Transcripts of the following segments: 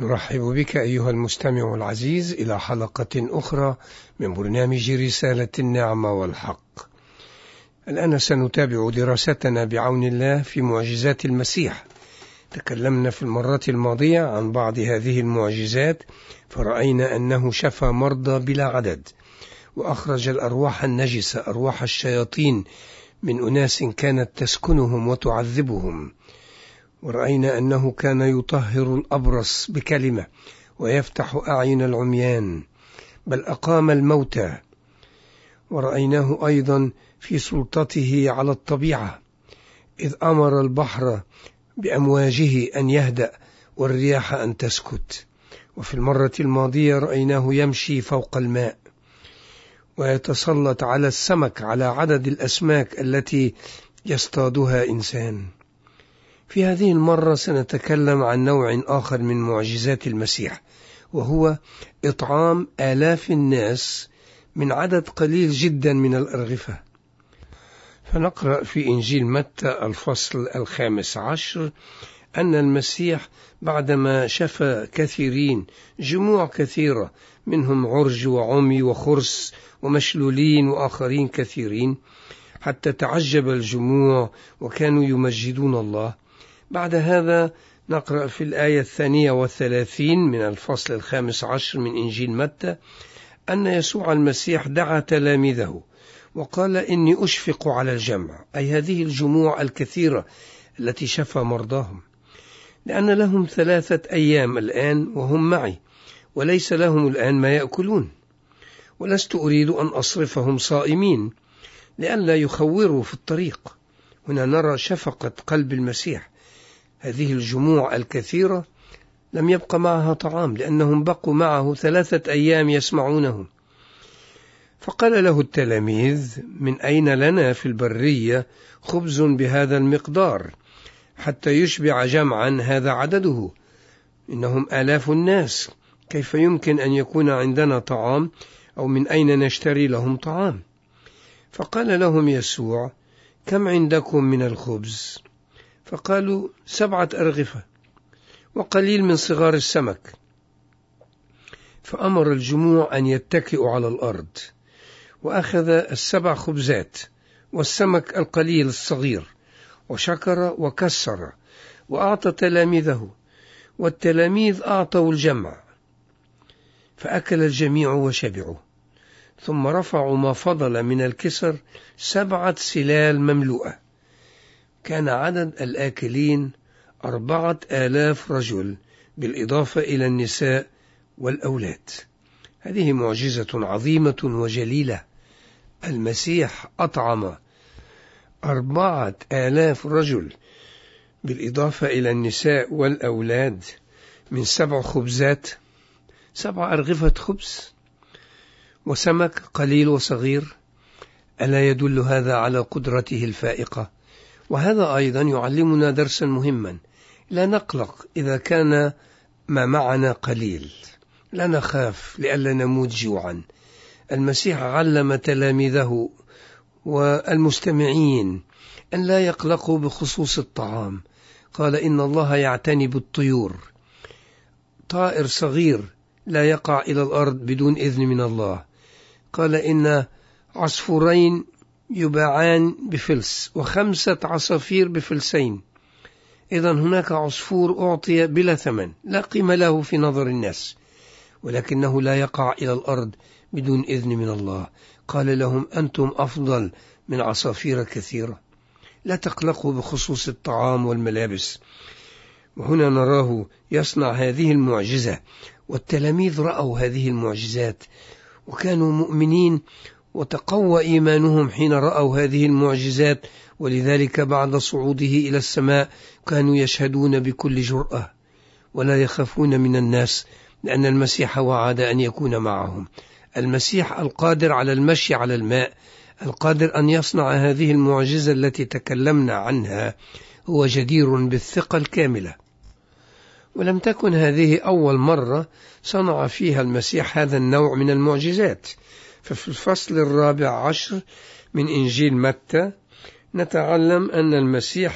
نرحب بك أيها المستمع العزيز إلى حلقة أخرى من برنامج رسالة النعمة والحق. الآن سنتابع دراستنا بعون الله في معجزات المسيح. تكلمنا في المرة الماضية عن بعض هذه المعجزات، فرأينا أنه شفى مرضى بلا عدد، وأخرج الأرواح النجسة أرواح الشياطين من أناس كانت تسكنهم وتعذبهم، ورأينا أنه كان يطهر الأبرص بكلمة ويفتح أعين العميان، بل أقام الموتى. ورأيناه أيضا في سلطته على الطبيعة، إذ أمر البحر بأمواجه أن يهدأ والرياح أن تسكت. وفي المرة الماضية رأيناه يمشي فوق الماء ويتسلط على السمك، على عدد الأسماك التي يصطادها إنسان. في هذه المرة سنتكلم عن نوع آخر من معجزات المسيح، وهو إطعام آلاف الناس من عدد قليل جدا من الأرغفة. فنقرأ في إنجيل متى الفصل 15 أن المسيح بعدما شفى كثيرين، جموع كثيرة منهم عرج وعمي وخرس ومشلولين وآخرين كثيرين، حتى تعجب الجموع وكانوا يمجدون الله. بعد هذا نقرأ في الآية 32 من الفصل 15 من إنجيل متى أن يسوع المسيح دعا تلاميذه وقال: إني أشفق على الجمع، أي هذه الجموع الكثيرة التي شفى مرضاهم، لأن لهم 3 أيام الآن وهم معي، وليس لهم الآن ما يأكلون، ولست أريد أن أصرفهم صائمين لئلا يخوروا في الطريق. هنا نرى شفقة قلب المسيح. هذه الجموع الكثيرة لم يبق معها طعام، لأنهم بقوا معه 3 أيام يسمعونه. فقال له التلاميذ: من أين لنا في البرية خبز بهذا المقدار حتى يشبع جمعا هذا عدده؟ إنهم آلاف الناس، كيف يمكن أن يكون عندنا طعام؟ أو من أين نشتري لهم طعام؟ فقال لهم يسوع: كم عندكم من الخبز؟ فقالوا: 7 أرغفة وقليل من صغار السمك. فأمر الجموع أن يتكئوا على الأرض، وأخذ 7 خبزات والسمك القليل الصغير، وشكر وكسر وأعطى تلاميذه، والتلاميذ أعطوا الجمع، فأكل الجميع وشبعوا. ثم رفعوا ما فضل من الكسر 7 سلال مملوءة. كان عدد الآكلين 4000 رجل، بالإضافة إلى النساء والأولاد. هذه معجزة عظيمة وجليلة. المسيح أطعم 4000 رجل بالإضافة إلى النساء والأولاد من 7 خبزات، 7 أرغفة خبز وسمك قليل وصغير. ألا يدل هذا على قدرته الفائقة؟ وهذا أيضا يعلمنا درسا مهما: لا نقلق إذا كان ما معنا قليل، لا نخاف لئلا نموت جوعا. المسيح علم تلاميذه والمستمعين أن لا يقلقوا بخصوص الطعام. قال: إن الله يعتني بالطيور، طائر صغير لا يقع إلى الأرض بدون إذن من الله. قال: إن عصفورين يباعان بفلس، و5 عصافير بفلسين. إذن هناك عصفور أعطي بلا ثمن، لا قيمة له في نظر الناس، ولكنه لا يقع إلى الأرض بدون إذن من الله. قال لهم: أنتم أفضل من عصافير كثيرة. لا تقلقوا بخصوص الطعام والملابس. وهنا نراه يصنع هذه المعجزة، والتلاميذ رأوا هذه المعجزات وكانوا مؤمنين، وتقوى إيمانهم حين رأوا هذه المعجزات، ولذلك بعد صعوده إلى السماء كانوا يشهدون بكل جرأة ولا يخافون من الناس، لأن المسيح وعد أن يكون معهم. المسيح القادر على المشي على الماء، القادر أن يصنع هذه المعجزة التي تكلمنا عنها، هو جدير بالثقة الكاملة. ولم تكن هذه أول مرة صنع فيها المسيح هذا النوع من المعجزات. ففي الفصل 14 من إنجيل متى نتعلم أن المسيح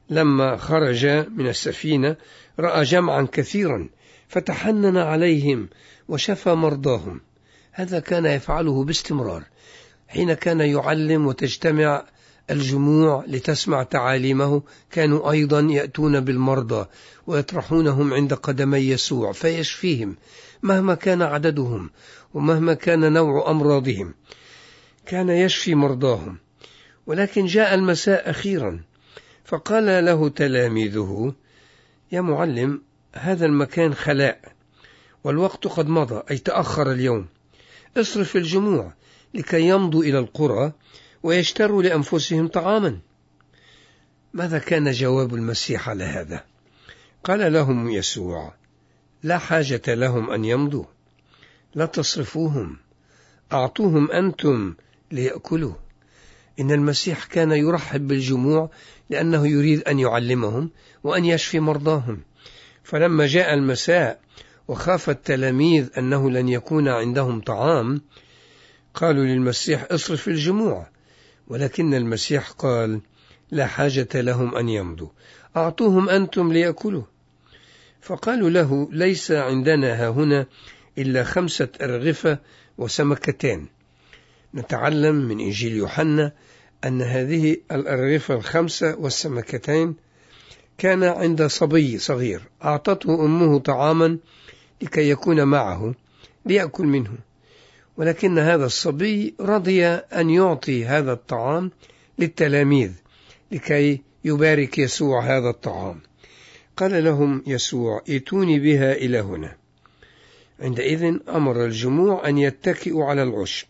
لما خرج من السفينة رأى جمعا كثيرا فتحنن عليهم وشفى مرضاهم. هذا كان يفعله باستمرار حين كان يعلم وتجتمع الجموع لتسمع تعاليمه. كانوا أيضا يأتون بالمرضى ويطرحونهم عند قدمي يسوع فيشفيهم مهما كان عددهم ومهما كان نوع أمراضهم، كان يشفي مرضاهم. ولكن جاء المساء أخيرا فقال له تلاميذه: يا معلم، هذا المكان خلاء والوقت قد مضى، أي تأخر اليوم، اصرف الجموع لكي يمضوا إلى القرى ويشتروا لأنفسهم طعاما. ماذا كان جواب المسيح على هذا؟ قال لهم يسوع: لا حاجة لهم أن يمضوا، لا تصرفوهم، أعطوهم أنتم ليأكلوا. إن المسيح كان يرحب بالجموع لأنه يريد أن يعلمهم وأن يشفي مرضاهم. فلما جاء المساء وخاف التلاميذ أنه لن يكون عندهم طعام، قالوا للمسيح: اصرف الجموع. ولكن المسيح قال: لا حاجة لهم أن يمضوا، أعطوهم أنتم ليأكلوا. فقالوا له: ليس عندنا هنا إلا 5 أرغفة وسمكتان. نتعلم من إنجيل يوحنا أن هذه الأرغفة 5 والسمكتين كان عند صبي صغير أعطته أمه طعاما لكي يكون معه ليأكل منه، ولكن هذا الصبي رضي أن يعطي هذا الطعام للتلاميذ لكي يبارك يسوع هذا الطعام. قال لهم يسوع: ائتوني بها إلى هنا. عندئذ أمر الجموع أن يتكئوا على العشب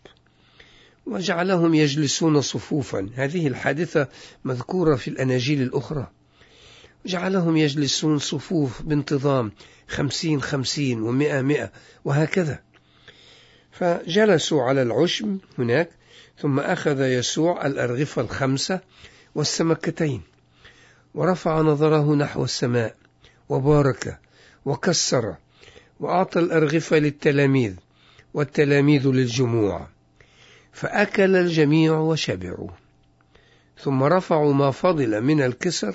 وجعلهم يجلسون صفوفا. هذه الحادثة مذكورة في الأناجيل الأخرى. جعلهم يجلسون صفوف بانتظام 50 50 و100 100 وهكذا. فجلسوا على العشب هناك، ثم أخذ يسوع الأرغفة 5 والسمكتين ورفع نظره نحو السماء وبارك وكسر وأعطى الأرغفة للتلاميذ والتلاميذ للجموع، فأكل الجميع وشبعوا. ثم رفعوا ما فضل من الكسر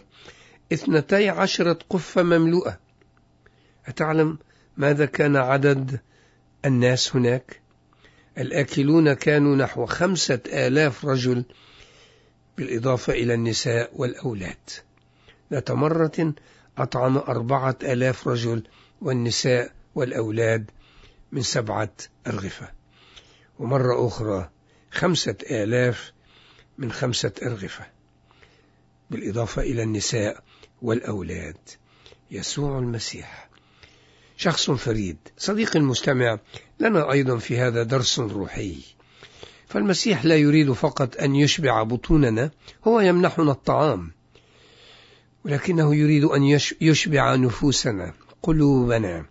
12 قفة مملوءة. أتعلم ماذا كان عدد الناس هناك؟ الآكلون كانوا نحو 5000 رجل، بالإضافة إلى النساء والأولاد. ذات مرة أطعم 4000 رجل والنساء والأولاد من 7 أرغفة، ومرة أخرى 5000 من 5 أرغفة، بالإضافة إلى النساء والأولاد. يسوع المسيح شخص فريد. صديقي المستمع، لنا أيضا في هذا درس روحي. فالمسيح لا يريد فقط أن يشبع بطوننا، هو يمنحنا الطعام، ولكنه يريد أن يشبع نفوسنا، قلوبنا.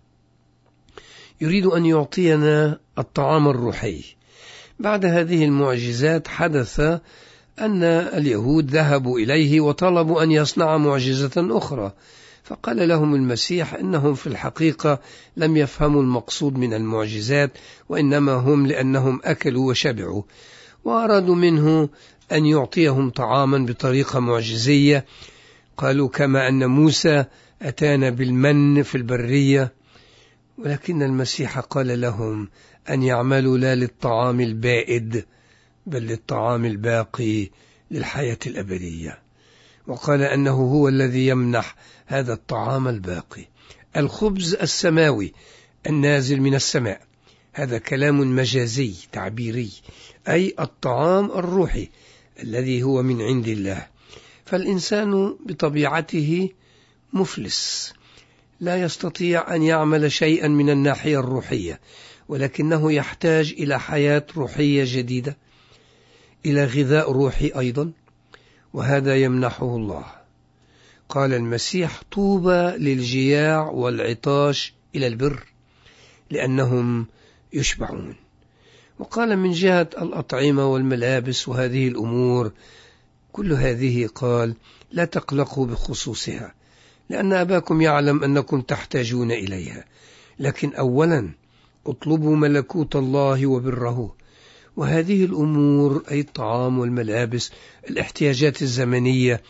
يريد أن يعطينا الطعام الروحي. بعد هذه المعجزات حدث أن اليهود ذهبوا إليه وطلبوا أن يصنع معجزة أخرى، فقال لهم المسيح إنهم في الحقيقة لم يفهموا المقصود من المعجزات، وإنما هم لأنهم أكلوا وشبعوا، وأرادوا منه أن يعطيهم طعاما بطريقة معجزية. قالوا: كما أن موسى أتانا بالمن في البرية. ولكن المسيح قال لهم أن يعملوا لا للطعام البائد بل للطعام الباقي للحياة الأبدية، وقال أنه هو الذي يمنح هذا الطعام الباقي، الخبز السماوي النازل من السماء. هذا كلام مجازي تعبيري، أي الطعام الروحي الذي هو من عند الله. فالإنسان بطبيعته مفلس، لا يستطيع أن يعمل شيئا من الناحية الروحية، ولكنه يحتاج إلى حياة روحية جديدة، إلى غذاء روحي أيضا، وهذا يمنحه الله. قال المسيح: طوبى للجياع والعطاش إلى البر لأنهم يشبعون. وقال من جهة الأطعمة والملابس وهذه الأمور كل هذه، قال: لا تقلقوا بخصوصها، لأن أباكم يعلم أنكم تحتاجون إليها، لكن أولا اطلبوا ملكوت الله وبره، وهذه الأمور أي الطعام والملابس، الاحتياجات الزمنية،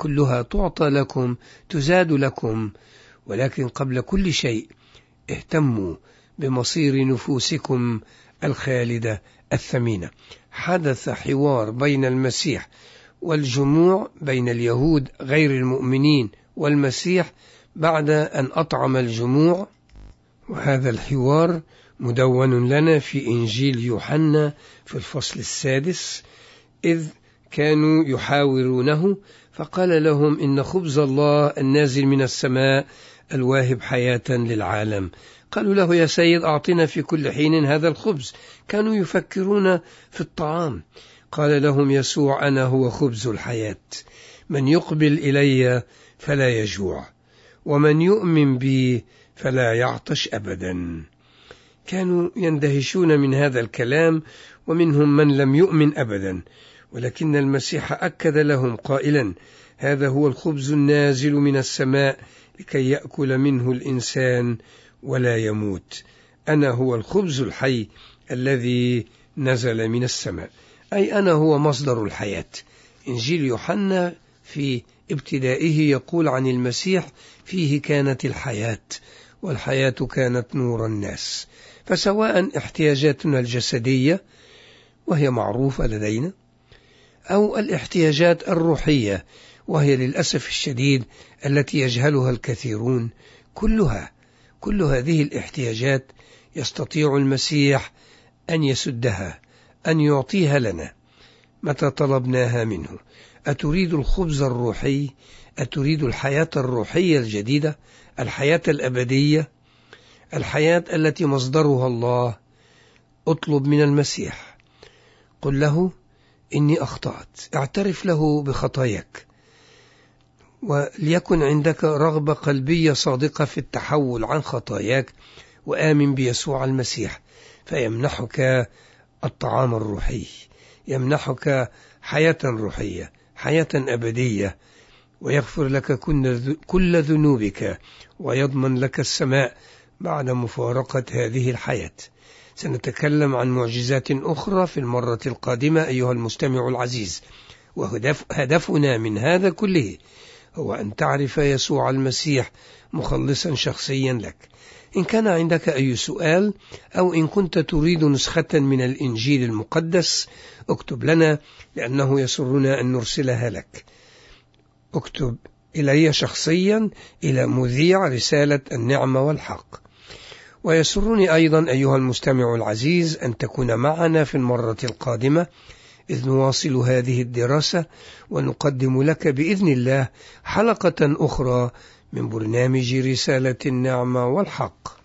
كلها تعطى لكم تزاد لكم، ولكن قبل كل شيء اهتموا بمصير نفوسكم الخالدة الثمينة. حدث حوار بين المسيح والجموع، بين اليهود غير المؤمنين والمسيح بعد أن أطعم الجموع، وهذا الحوار مدون لنا في إنجيل يوحنا في الفصل 6، إذ كانوا يحاورونه فقال لهم إن خبز الله النازل من السماء الواهب حياة للعالم. قالوا له يا سيد أعطنا في كل حين هذا الخبز. كانوا يفكرون في الطعام. قال لهم يسوع أنا هو خبز الحياة، من يقبل إلي فلا يجوع، ومن يؤمن بي فلا يعطش أبدا. كانوا يندهشون من هذا الكلام، ومنهم من لم يؤمن أبدا، ولكن المسيح أكد لهم قائلا هذا هو الخبز النازل من السماء لكي يأكل منه الإنسان ولا يموت. أنا هو الخبز الحي الذي نزل من السماء، أي أنا هو مصدر الحياة. إنجيل يوحنا في ابتدائه يقول عن المسيح فيه كانت الحياة، والحياة كانت نور الناس. فسواء احتياجاتنا الجسدية وهي معروفة لدينا، أو الاحتياجات الروحية وهي للأسف الشديد التي يجهلها الكثيرون، كل هذه الاحتياجات يستطيع المسيح أن يسدها، أن يعطيها لنا متى طلبناها منه. أتريد الخبز الروحي؟ أتريد الحياة الروحية الجديدة، الحياة الأبدية، الحياة التي مصدرها الله؟ اطلب من المسيح، قل له إني أخطأت، اعترف له بخطاياك، وليكن عندك رغبة قلبية صادقة في التحول عن خطاياك، وآمن بيسوع المسيح فيمنحك الطعام الروحي، يمنحك حياة روحية، حياة أبدية، ويغفر لك كل ذنوبك، ويضمن لك السماء بعد مفارقة هذه الحياة. سنتكلم عن معجزات أخرى في المرة القادمة أيها المستمع العزيز، وهدفنا من هذا كله هو أن تعرف يسوع المسيح مخلصا شخصيا لك. إن كان عندك أي سؤال، أو إن كنت تريد نسخة من الإنجيل المقدس، اكتب لنا، لأنه يسرنا أن نرسلها لك. اكتب إلي شخصيا إلى مذيع رسالة النعمة والحق. ويسرني أيضا أيها المستمع العزيز أن تكون معنا في المرة القادمة، إذ نواصل هذه الدراسة ونقدم لك بإذن الله حلقة أخرى من برنامج رسالة النعمة والحق.